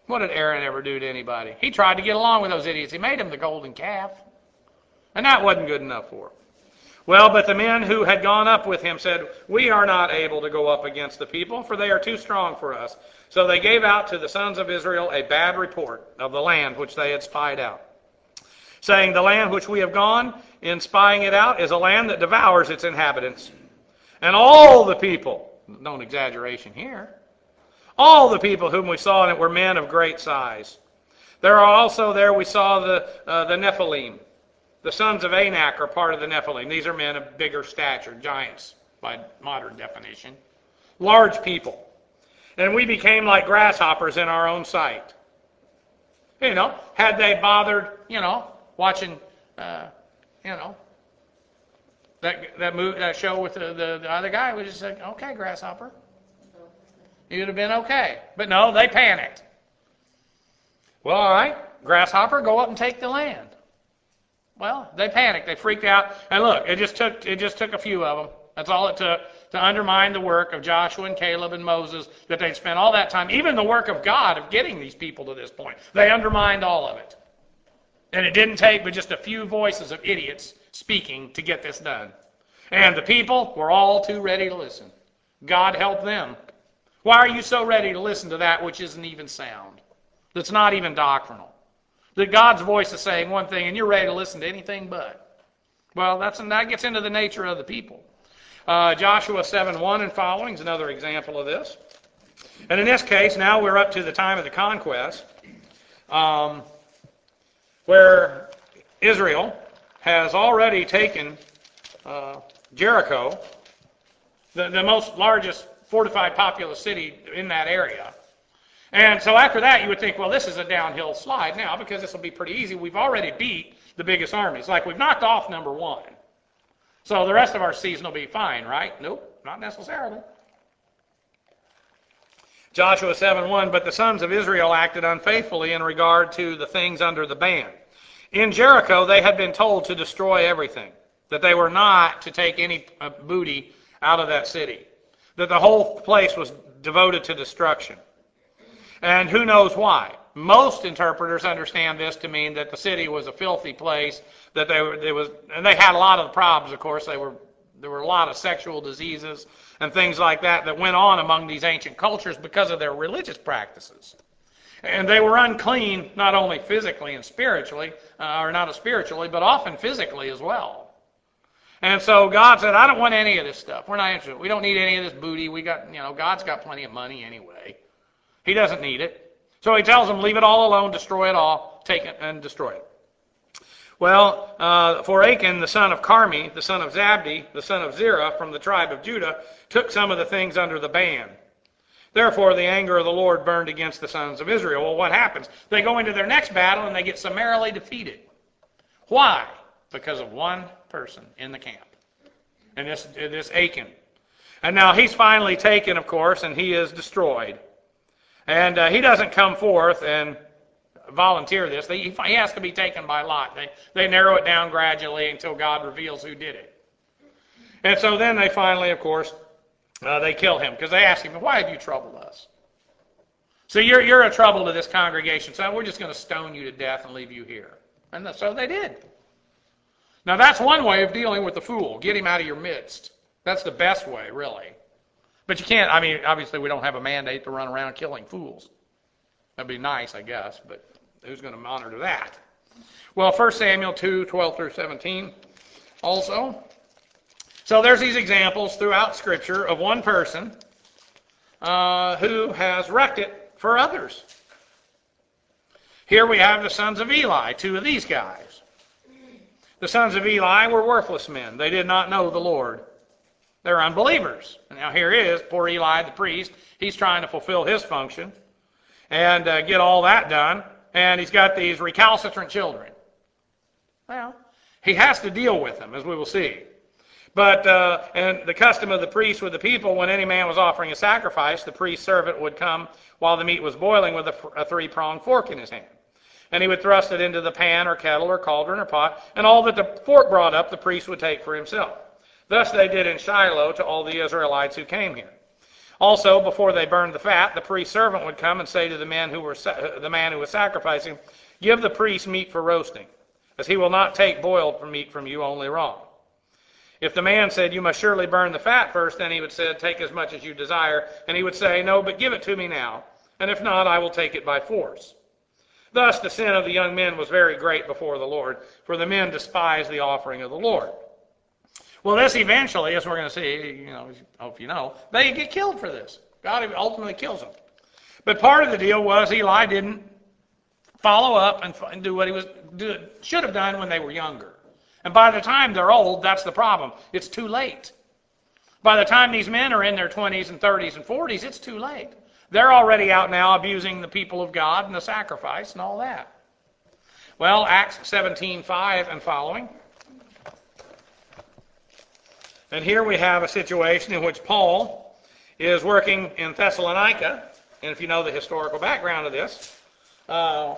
What did Aaron ever do to anybody? He tried to get along with those idiots. He made them the golden calf. And that wasn't good enough for him. Well, but the men who had gone up with him said, "We are not able to go up against the people, for they are too strong for us." So they gave out to the sons of Israel a bad report of the land which they had spied out, saying, "The land which we have gone in spying it out is a land that devours its inhabitants. And all the people," no exaggeration here, "all the people whom we saw in it were men of great size. There are also there we saw the uh, the Nephilim. The sons of Anak are part of the Nephilim. These are men of bigger stature, giants by modern definition. Large people. And we became like grasshoppers in our own sight." You know, had they bothered, you know, watching, uh, you know, that that move, that show with the, the, the other guy, we just said, "Okay, grasshopper." You'd have been okay. But no, they panicked. Well, all right, grasshopper, go up and take the land. Well, they panicked. They freaked out. And look, it just took it just took a few of them. That's all it took to undermine the work of Joshua and Caleb and Moses, that they'd spent all that time, even the work of God of getting these people to this point. They undermined all of it. And it didn't take but just a few voices of idiots speaking to get this done. And the people were all too ready to listen. God help them. Why are you so ready to listen to that which isn't even sound? That's not even doctrinal. That God's voice is saying one thing and you're ready to listen to anything but. Well, that's that gets into the nature of the people. Uh, Joshua seven one and following is another example of this. And in this case, now we're up to the time of the conquest, um, where Israel has already taken uh, Jericho, the, the most largest fortified populous city in that area. And so after that, you would think, well, this is a downhill slide now because this will be pretty easy. We've already beat the biggest armies. Like we've knocked off number one. So the rest of our season will be fine, right? Nope, not necessarily. Joshua seven one, "But the sons of Israel acted unfaithfully in regard to the things under the ban. In Jericho, they had been told to destroy everything, that they were not to take any uh, booty out of that city, that the whole place was devoted to destruction. And who knows why? Most interpreters understand this to mean that the city was a filthy place, that they were, it was, and they had a lot of the problems, of course. They were, there were a lot of sexual diseases and things like that that went on among these ancient cultures because of their religious practices. And they were unclean, not only physically and spiritually, uh, or not spiritually, but often physically as well. And so God said, "I don't want any of this stuff. We're not interested. We don't need any of this booty. We got, you know, God's got plenty of money anyway. He doesn't need it." So he tells them, leave it all alone, destroy it all, take it and destroy it. Well, uh, for Achan, the son of Carmi, the son of Zabdi, the son of Zerah, from the tribe of Judah, took some of the things under the ban. Therefore, the anger of the Lord burned against the sons of Israel. Well, what happens? They go into their next battle and they get summarily defeated. Why? Because of one person in the camp. And this, this Achan. And now he's finally taken, of course, and he is destroyed. And uh, he doesn't come forth and volunteer this. They, he has to be taken by lot. They, they narrow it down gradually until God reveals who did it. And so then they finally, of course, uh, they kill him because they ask him, "Why have you troubled us? So you're, you're a trouble to this congregation, so we're just going to stone you to death and leave you here." And so they did. Now that's one way of dealing with the fool. Get him out of your midst. That's the best way, really. But you can't, I mean, obviously we don't have a mandate to run around killing fools. That'd be nice, I guess, but who's going to monitor that? Well, First Samuel two, twelve through seventeen also. So there's these examples throughout Scripture of one person uh, who has wrecked it for others. Here we have the sons of Eli, two of these guys. The sons of Eli were worthless men. They did not know the Lord. They're unbelievers. Now here is poor Eli the priest. He's trying to fulfill his function and uh, get all that done. And he's got these recalcitrant children. Well, he has to deal with them, as we will see. But uh, and the custom of the priest with the people, when any man was offering a sacrifice, the priest's servant would come while the meat was boiling with a, a three-pronged fork in his hand. And he would thrust it into the pan or kettle or cauldron or pot, and all that the fork brought up, the priest would take for himself. Thus they did in Shiloh to all the Israelites who came here. Also, before they burned the fat, the priest's servant would come and say to the men who were the man who was sacrificing, "Give the priest meat for roasting, as he will not take boiled meat from you, only raw." If the man said, "You must surely burn the fat first," then he would say, "Take as much as you desire." And he would say, "No, but give it to me now, and if not, I will take it by force." Thus the sin of the young men was very great before the Lord, for the men despised the offering of the Lord. Well, this eventually, as we're going to see, you know, I hope you know, they get killed for this. God ultimately kills them. But part of the deal was Eli didn't follow up and, and do what he was do, should have done when they were younger. And by the time they're old, that's the problem. It's too late. By the time these men are in their twenties and thirties and forties, it's too late. They're already out now abusing the people of God and the sacrifice and all that. Well, Acts seventeen five and following. And here we have a situation in which Paul is working in Thessalonica. And if you know the historical background of this, uh,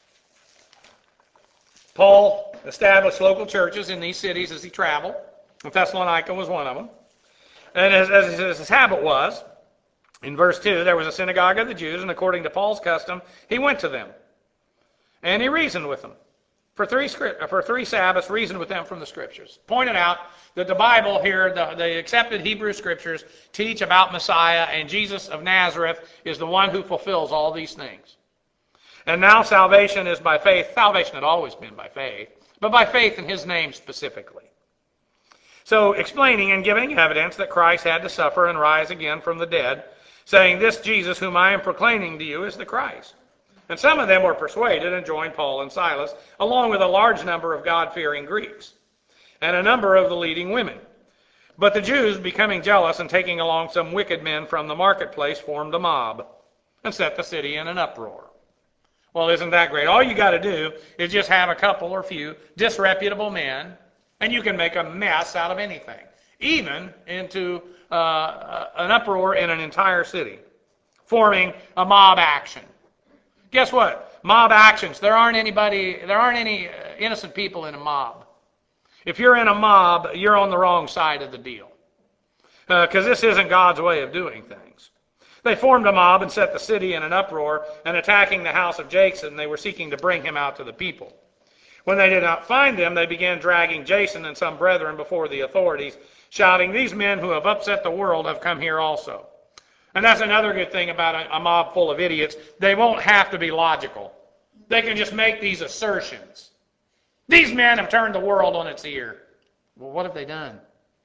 Paul established local churches in these cities as he traveled. And Thessalonica was one of them. And as, as, as his habit was, in verse two, there was a synagogue of the Jews, and according to Paul's custom, he went to them. And he reasoned with them. For three, for three Sabbaths, reasoned with them from the Scriptures. Pointed out that the Bible here, the, the accepted Hebrew Scriptures, teach about Messiah, and Jesus of Nazareth is the one who fulfills all these things. And now salvation is by faith. Salvation had always been by faith, but by faith in his name specifically. So explaining and giving evidence that Christ had to suffer and rise again from the dead, saying, "This Jesus whom I am proclaiming to you is the Christ." And some of them were persuaded and joined Paul and Silas, along with a large number of God-fearing Greeks, and a number of the leading women. But the Jews, becoming jealous and taking along some wicked men from the marketplace, formed a mob and set the city in an uproar. Well, isn't that great? All you got to do is just have a couple or few disreputable men, and you can make a mess out of anything, even into uh, an uproar in an entire city, forming a mob action. Guess what? Mob actions. There aren't anybody. There aren't any innocent people in a mob. If you're in a mob, you're on the wrong side of the deal, because uh, this isn't God's way of doing things. They formed a mob and set the city in an uproar, and attacking the house of Jason, they were seeking to bring him out to the people. When they did not find him, they began dragging Jason and some brethren before the authorities, shouting, "These men who have upset the world have come here also." And that's another good thing about a, a mob full of idiots. They won't have to be logical. They can just make these assertions. These men have turned the world on its ear. Well, what have they done?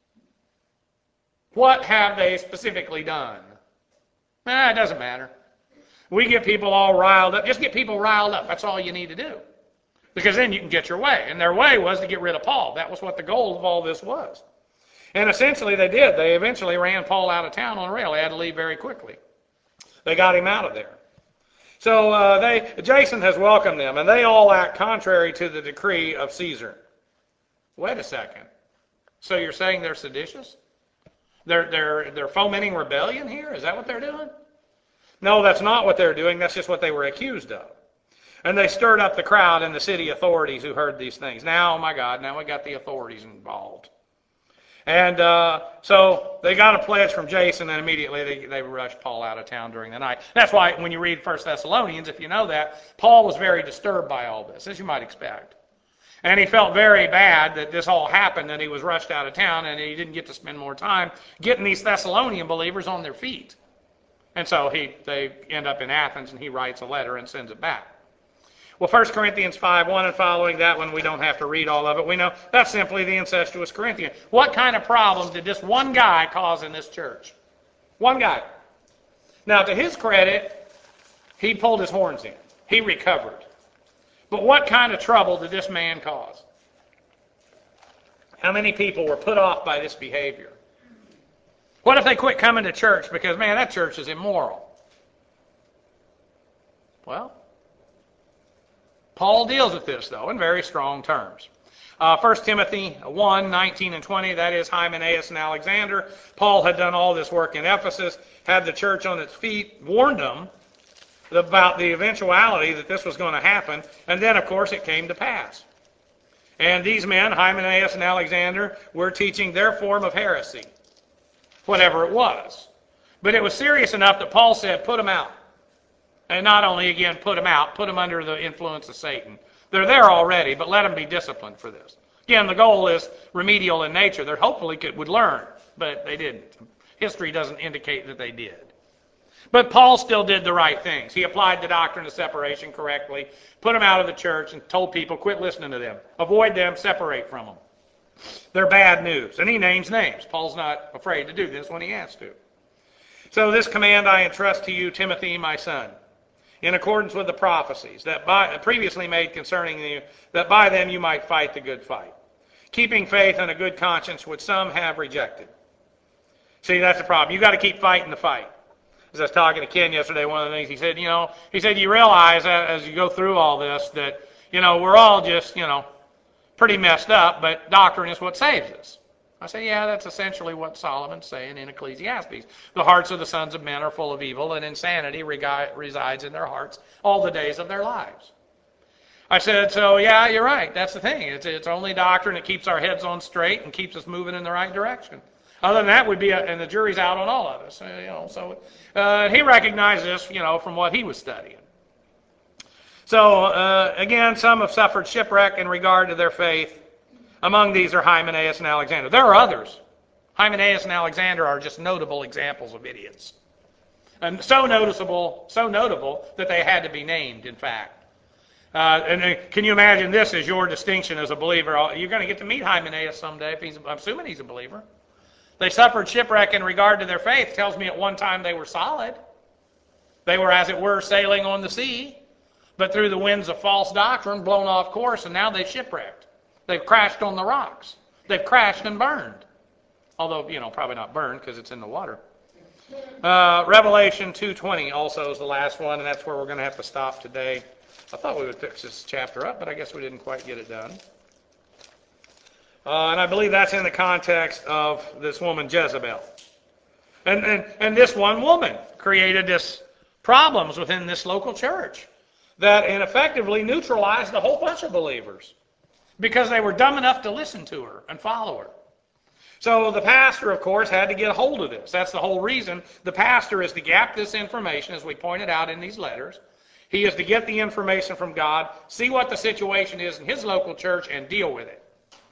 What have they specifically done? Eh, it doesn't matter. We get people all riled up. Just get people riled up. That's all you need to do. Because then you can get your way. And their way was to get rid of Paul. That was what the goal of all this was. And essentially they did. They eventually ran Paul out of town on a rail. They had to leave very quickly. They got him out of there. So uh, they, Jason has welcomed them, and they all act contrary to the decree of Caesar. Wait a second. So you're saying they're seditious? They're, they're, they're fomenting rebellion here? Is that what they're doing? No, that's not what they're doing. That's just what they were accused of. And they stirred up the crowd and the city authorities who heard these things. Now, oh my God, now we got the authorities involved. And uh, so they got a pledge from Jason, and immediately they, they rushed Paul out of town during the night. That's why when you read First Thessalonians, if you know that, Paul was very disturbed by all this, as you might expect. And he felt very bad that this all happened, and he was rushed out of town, and he didn't get to spend more time getting these Thessalonian believers on their feet. And so he they end up in Athens, and he writes a letter and sends it back. Well, First Corinthians five one and following, that one we don't have to read all of it. We know that's simply the incestuous Corinthian. What kind of problem did this one guy cause in this church? One guy. Now, to his credit, he pulled his horns in. He recovered. But what kind of trouble did this man cause? How many people were put off by this behavior? What if they quit coming to church because, man, that church is immoral? Well, Paul deals with this, though, in very strong terms. Uh, First Timothy one, nineteen and twenty, that is Hymenaeus and Alexander. Paul had done all this work in Ephesus, had the church on its feet, warned them about the eventuality that this was going to happen, and then, of course, it came to pass. And these men, Hymenaeus and Alexander, were teaching their form of heresy, whatever it was. But it was serious enough that Paul said, put them out. And not only, again, put them out, put them under the influence of Satan. They're there already, but let them be disciplined for this. Again, the goal is remedial in nature. They hopefully could, would learn, but they didn't. History doesn't indicate that they did. But Paul still did the right things. He applied the doctrine of separation correctly, put them out of the church, and told people, quit listening to them. Avoid them, separate from them. They're bad news. And he names names. Paul's not afraid to do this when he has to. So this command I entrust to you, Timothy, my son, in accordance with the prophecies that by, previously made concerning you, that by them you might fight the good fight, keeping faith and a good conscience, which some have rejected. See, that's the problem. You've got to keep fighting the fight. As I was talking to Ken yesterday, one of the things he said, you know, he said, you realize as you go through all this that, you know, we're all just, you know, pretty messed up, but doctrine is what saves us. I say, yeah, that's essentially what Solomon's saying in Ecclesiastes. The hearts of the sons of men are full of evil, and insanity resides in their hearts all the days of their lives. I said, so yeah, you're right. That's the thing. It's, it's only doctrine that keeps our heads on straight and keeps us moving in the right direction. Other than that, would be, a, and the jury's out on all of us. You know, so uh, he recognized this, you know, from what he was studying. So uh, again, some have suffered shipwreck in regard to their faith. Among these are Hymenaeus and Alexander. There are others. Hymenaeus and Alexander are just notable examples of idiots. And so noticeable, so notable that they had to be named, in fact. Uh, and uh, can you imagine this as your distinction as a believer? You're going to get to meet Hymenaeus someday, if he's, I'm assuming he's a believer. They suffered shipwreck in regard to their faith. Tells me at one time they were solid. They were, as it were, sailing on the sea, but through the winds of false doctrine, blown off course, and now they've shipwrecked. They've crashed on the rocks. They've crashed and burned. Although, you know, probably not burned because it's in the water. Uh, Revelation two twenty also is the last one, and that's where we're going to have to stop today. I thought we would fix this chapter up, but I guess we didn't quite get it done. Uh, and I believe that's in the context of this woman Jezebel. And, and, and this one woman created this problems within this local church that effectively neutralized a whole bunch of believers because they were dumb enough to listen to her and follow her. So the pastor, of course, had to get a hold of this. That's the whole reason. The pastor is to gap this information, as we pointed out in these letters. He is to get the information from God, see what the situation is in his local church, and deal with it.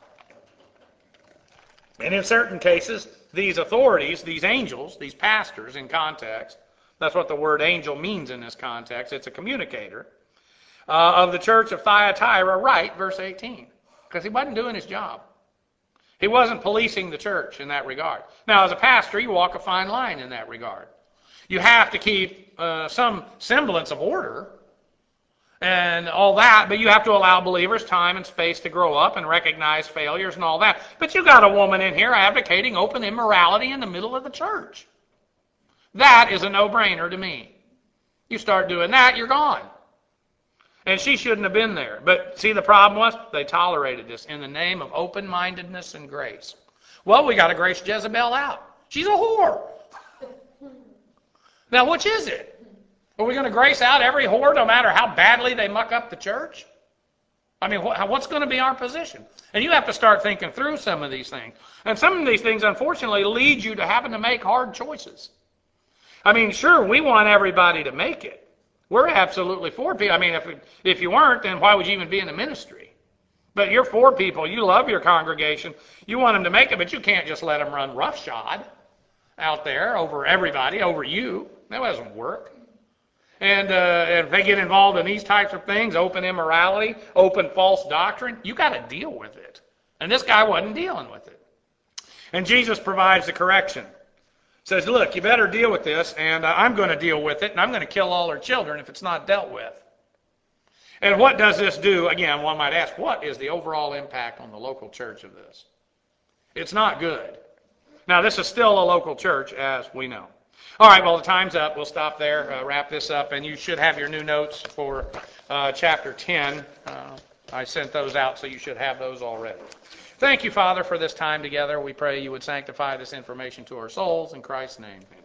And in certain cases, these authorities, these angels, these pastors in context, that's what the word angel means in this context, it's a communicator, uh, of the church of Thyatira, right, verse eighteen, because he wasn't doing his job. He wasn't policing the church in that regard. Now, as a pastor, you walk a fine line in that regard. You have to keep uh, some semblance of order and all that, but you have to allow believers time and space to grow up and recognize failures and all that. But you got a woman in here advocating open immorality in the middle of the church. That is a no-brainer to me. You start doing that, you're gone. And she shouldn't have been there. But see, the problem was they tolerated this in the name of open-mindedness and grace. Well, we got to grace Jezebel out. She's a whore. Now, which is it? Are we going to grace out every whore no matter how badly they muck up the church? I mean, what's going to be our position? And you have to start thinking through some of these things. And some of these things, unfortunately, lead you to having to make hard choices. I mean, sure, we want everybody to make it. We're absolutely for people. I mean, if if you weren't, then why would you even be in the ministry? But you're for people. You love your congregation. You want them to make it, but you can't just let them run roughshod out there over everybody, over you. That doesn't work. And uh, if they get involved in these types of things, open immorality, open false doctrine, you got to deal with it. And this guy wasn't dealing with it. And Jesus provides the correction. Says, look, you better deal with this, and uh, I'm going to deal with it, and I'm going to kill all her children if it's not dealt with. And what does this do? Again, one might ask, what is the overall impact on the local church of this? It's not good. Now, this is still a local church, as we know. All right, well, the time's up. We'll stop there, uh, wrap this up, and you should have your new notes for uh, chapter ten. Uh, I sent those out, so you should have those already. Thank you, Father, for this time together. We pray you would sanctify this information to our souls. In Christ's name, amen.